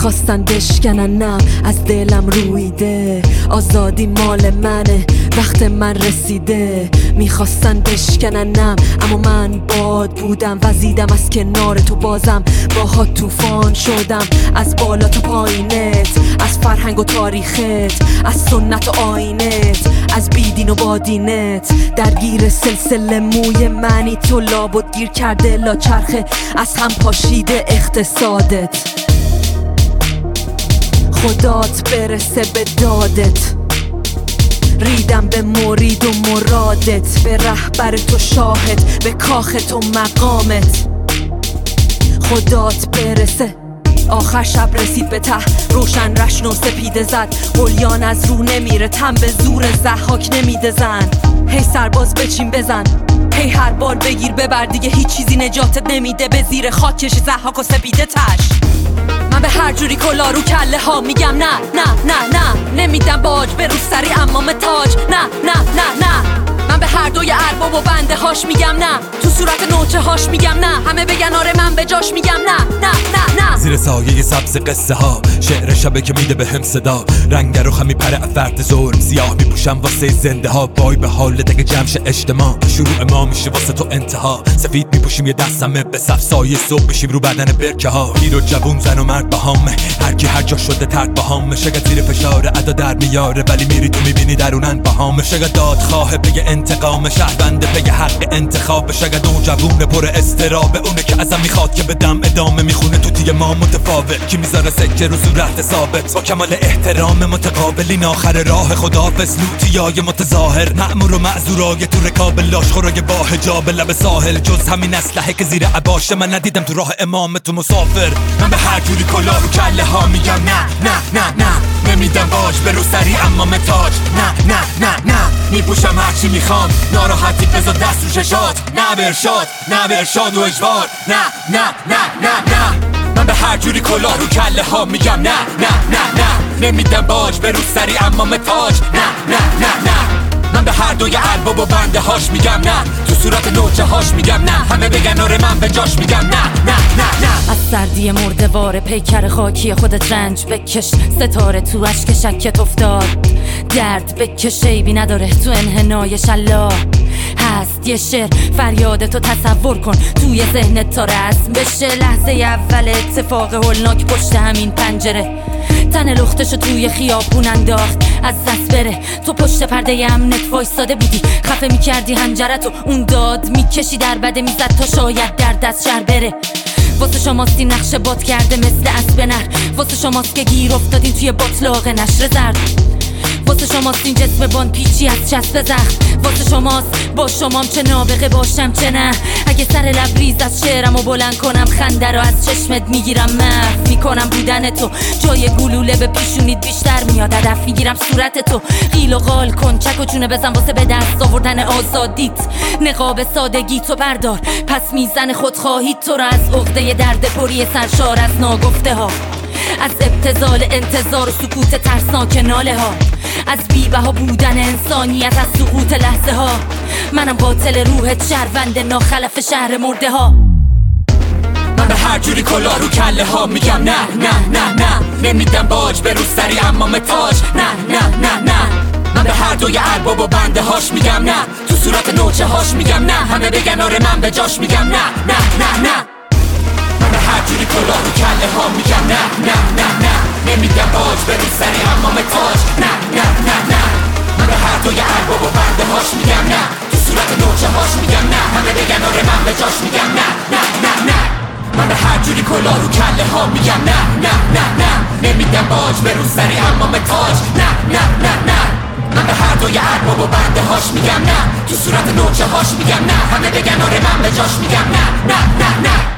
میخواستن بشکننم از دلم رویده. آزادی مال منه وقت من رسیده. میخواستن بشکننم اما من باد بودم، وزیدم از کنار تو بازم باهات طوفان شدم. از بالا تا پایینت، از فرهنگ و تاریخت، از سنت و آینت، از بیدین و بادینت. درگیر سلسله موی منی تو، لابد گیر کرده لاچرخه از هم پاشیده اقتصادت. خدات برسه به دادت، ریدم به مرید و مرادت، به رهبر تو شاهد، به کاخ تو مقامت. خدات برسه. آخر شب رسید به ته، روشن رشن و سپیده زد. قلیان از رو نمیره، تن به زور ضحاک نمیده زن. هی سرباز بچین بزن، هی هر بار بگیر ببر، دیگه هیچ چیزی نجاتت نمیده. به زیر خاک کشی ضحاک و سپیده تش. من به هر جوری کلا رو کله ها میگم نه نه نه نه. نمیدم باج به روسری امام تاج، نه نه نه نه. من به هر دوی ارباب و بنده هاش میگم نه، تو صورت نوچه هاش میگم نه. همه بگن آره من به جاش میگم نه نه نه نه. زیر سایه سبز قصه ها، شعر شبه که میده به هم صدا. رنگ رو خمی پر افرد ظلم، سیاه میپوشم واسه زنده ها. وای به حال دگه جمش اجتماع، شروع ما میشه واسه تو انتها. سفید میپوشیم یه دستمه به صف، سایه صبح بشیم رو بدن برکه ها. پیر و جوون، زن و مرد بهامه، هر کی هر جا شده ترک بهامه. شاید زیر فشار ادا در میاره، ولی میری تو میبینی درونن بهامه. شاید دادخواه بگه انتقام، شهرونده بگه حق انتخاب. شاید اون جوون پر استرابه، اونه که ازم میخواد که بدم ادامه. میخونه تو دیگه ما متفاوت، کی میذاره سکه رو صورت ثابت. با کمال احترام متقابلین آخر راه خداحافظ. لوتیای متظاهر، مأمور و معذورای تو رکاب لاشخورای با حجاب لب ساحل. جز همین اسلحه که زیر عباشه من ندیدم تو راه امام تو مسافر. من به هر جوری کلاه رو کله ها میگم نه نه نه نه. نمیدم باج به روسری امام تاج، نه نه نه نه. میپوشم هرچی میخوام، ناراحتی بذار دست رو ششات. نه به ارشاد، نه به ارشاد و اجبار، نه نه نه نه نه. من به هر جوری کلاه رو کله ها میگم نه نه نه نه. نمیدم باج به روسری امام تاج، نه نه نه نه. من به هر دوی ارباب و بنده هاش میگم نه، تو صورت نوچه هاش میگم نه. همه بگن آره من به جاش میگم نه نه نه نه. از سردی مردوار پیکر خاکی خودت رنج بکش، ستاره تو اشک شکت افتاد. درد بکش عیبی نداره تو انحنای شلا. هست یه شعر فریاد تو تصور کن توی ذهنت تا رسم بشه. لحظه اول اتفاق هولناک پشت همین پنجره، تن لختشو توی خیابون انداخت از دست بره. تو پشت پرده امنت وایساده بودی، خفه میکردی هنجرتو، اون داد میکشی در بده میزد تا شاید در دست شر بره. واسه شماستی نقشه باد کرده مثل اسب نر، واسه شماست که گیر افتادین توی باطلاق نشر زرد. واسه شماست این جسم بان پیچی از چسب زخم. واسه شماست با شمام چه نابغه باشم چه نه. اگه سر لبریز از شعرمو بلند کنم، خنده رو از چشمت میگیرم، محو میکنم بودن تو. جای گلوله به پیشونید بیشتر میاد، هدف میگیرم صورت تو. قیل و قال کن، چک و چونه بزن واسه به دست آوردن آزادیت. نقاب سادگی تو بردار، پس میزن خودخواهی تو رو از عقده درد پری سرشار از ناگفته ها. از ابتذال انتظار و سکوت ترسناک ناله ها، از بی‌بها بودن انسانیت، از سقوط لحظه ها. منم قاتل روحت، شهروند ناخلف شهر مرده ها. من به هر جوری کلاه رو کله ها میگم نه نه نه نه. نمیدم باج به روسری امام تاج، نه نه نه نه. من به هر دوی ارباب و بنده هاش میگم نه، تو صورت نوچه هاش میگم نه. همه بگن آره من به جاش میگم نه نه نه نه. من به هر جوری کلاه رو کله ها میگم نه نه نه نه. نمیدم باج به روسری امام تاج، نه نه نه نه. من به هر دوی ارباب و بنده هاش میگم نه، تو صورت نوچه هاش میگم نه. همه بگن آره من به جاش میگم نه نه نه نه. من به هر جوری کلاه رو کله ها میگم نه نه نه نه. نمیدم باج به روسری امام تاج، نه نه نه نه. من به هر دوی ارباب و بنده هاش میگم نه، تو صورت نوچه هاش میگم نه. همه بگن آره من به جاش میگم نه نه نه نه.